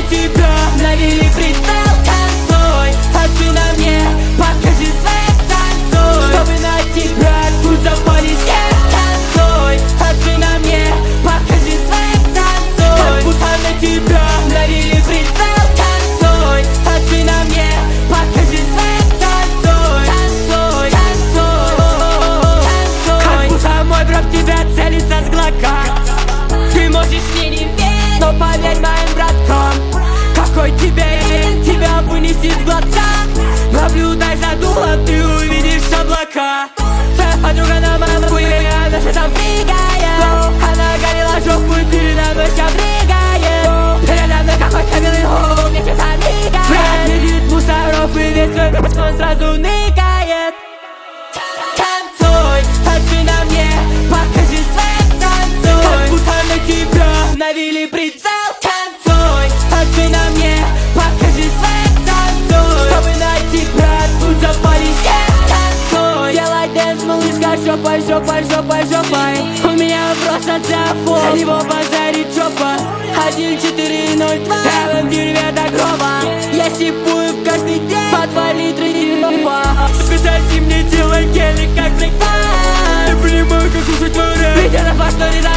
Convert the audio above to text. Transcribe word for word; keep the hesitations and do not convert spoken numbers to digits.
тебя навели прицел. Танцуй, танцуй на мне, покажи свет. Танцуй, чтобы на тебя тут запали все. Танцуй, танцуй на мне, покажи свет. Танцуй, как будто на тебя навели прицел. Танцуй, танцуй на мне, покажи свет. Танцуй, танцуй, танцуй, танцуй, как будто мой брат в тебя целится с глока. Ты можешь мне не верить, но поверь моим браткам, какой тебе эль, тебя вынесет с глотка. Наблюдай за дулом, ты увидишь облака. Твоя подруга на моем хуе, она же там прыгает. Она горела жопу, передо мной вся прыгает. Передо мной какой-то белый гол, мне что-то мигает. Брат видит мусоров и весь свой б***ь он сразу ныкает. Танцуй, танцуй на мне, покажи свет. Танцуй, как будто на тебя навели прицел. Танцуй, танцуй на мне, покажи свет. Танцуй, чтобы на тебя тут запали все. Танцуй, делай дэнс, малышка, жопой, жопой, жопой, жопой. У меня вопрос от Зафо, за него базарит жопа. Один, четыре, ноль, два, я в дереве до гроба. Я сипую каждый день по два литра дерьма. Соси мне делай гелик, как брейк-тайм. Я понимаю, как слушать твой рэп, ведь это факт, что не